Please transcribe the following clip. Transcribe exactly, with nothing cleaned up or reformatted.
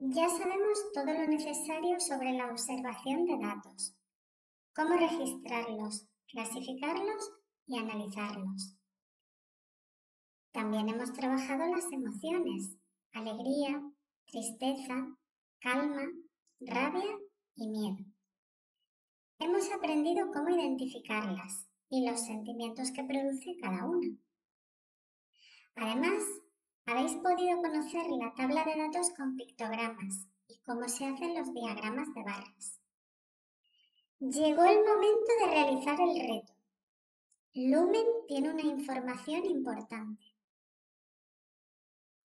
Ya sabemos todo lo necesario sobre la observación de datos, cómo registrarlos, clasificarlos y analizarlos. También hemos trabajado las emociones, alegría, tristeza, calma, rabia y miedo. Hemos aprendido cómo identificarlas y los sentimientos que produce cada una. Además, habéis podido conocer la tabla de datos con pictogramas y cómo se hacen los diagramas de barras. Llegó el momento de realizar el reto. Lumen tiene una información importante.